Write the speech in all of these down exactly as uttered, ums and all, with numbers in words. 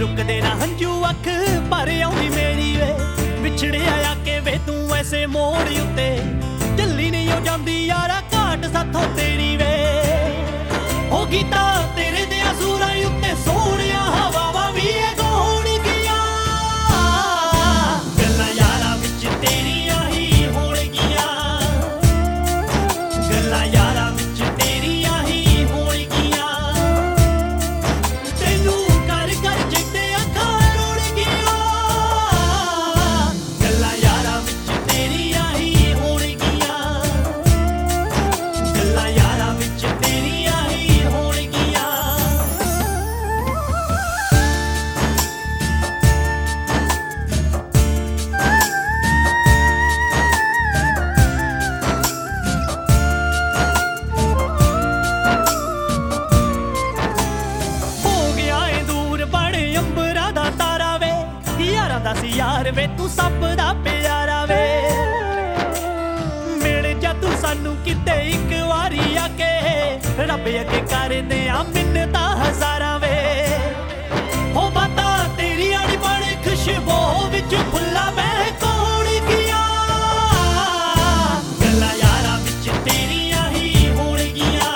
रुकदे ना हंझू अख भर आउंदी मेरी वे विछड़िया आके वे तू ऐसे मोड़ उत्ते झल्ली नहीं हो जांदी यारा घाट साथों तेरी वे हो गीता तेरे दे सूरां उत्ते सोहणिया हवावां वी ए गौण गईयां गल्लां यारां विच तेरियां ही होण गईयां गल्लां यारां विच तेरियां ही होण गईयां तैनूं कर कर जिद्दे अखां रोण गईयां गल्लां यारां विच तेरियां ही होण गईयां गल्लां यारां विच तेरियां ही होण गईयां हो गया ए दूर बड़े अंबरां दा तारा वे यारां दा सी यार वे तू सप दा प्यारा वे मिल जा तू सानू किते इक वारी आके रब अगे कर दे आ मिन्नतां हज़ारां वे हो बाता तेरी आड़ी बड़े खुशबू विच फुल्ला मैं कौन गया गल्लां यारां विच तेरियां ही होण गईयां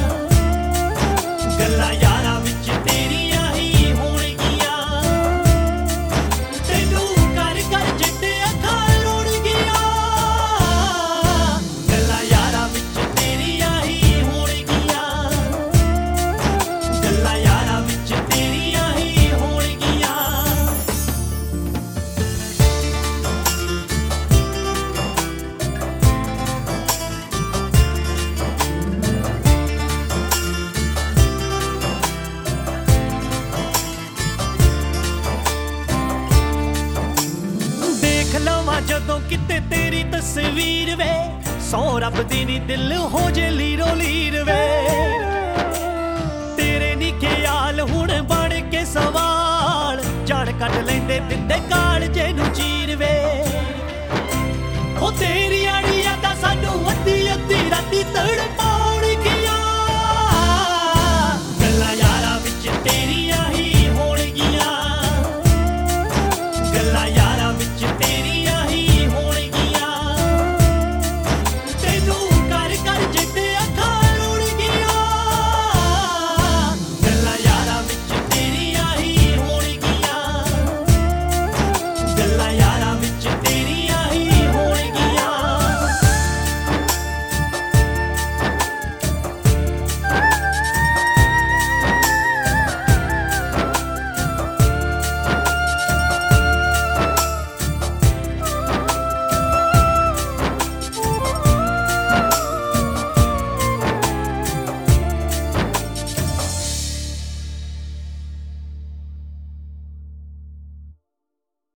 गल्लां यारां विच तेरियां ही होण गईयां तैनूं कर कर जिद्दे अखां रोण गईयां गल्लां यारां विच तेरियां ही होण गईयां गल्लां यारां विच तेरियां ही होण गईयां देख लवां जदों किते तेरी तस्वीर वे सौ रब दी नी दिल हो जे लीरो लीर वे तेरे नी ख्याल हुण बण के सवाल जान कट लैंदे दिंदे काल जे नूं चीर वे ओ तेरी आड़ी यादां सानू अद्धी अद्धी राती तड़पा